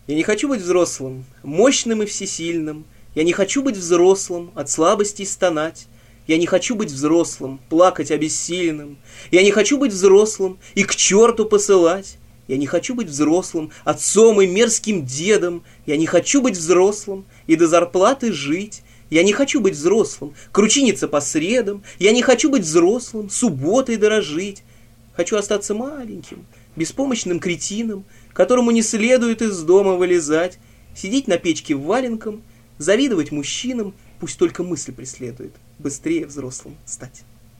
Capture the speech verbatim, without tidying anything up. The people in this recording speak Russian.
Я не хочу быть взрослым, мощным и всесильным. Я не хочу быть взрослым, от слабости стонать. Я не хочу быть взрослым, плакать обессиленным. Я не хочу быть взрослым и к черту посылать. Я не хочу быть взрослым, отцом и мерзким дедом. Я не хочу быть взрослым и до зарплаты жить. Я не хочу быть взрослым, кручиниться по средам. Я не хочу быть взрослым, субботой дорожить. Хочу остаться маленьким, беспомощным кретином, которому не следует из дома вылезать, сидеть на печке в валенком, завидовать мужчинам, пусть только мысль преследует быстрее взрослым стать.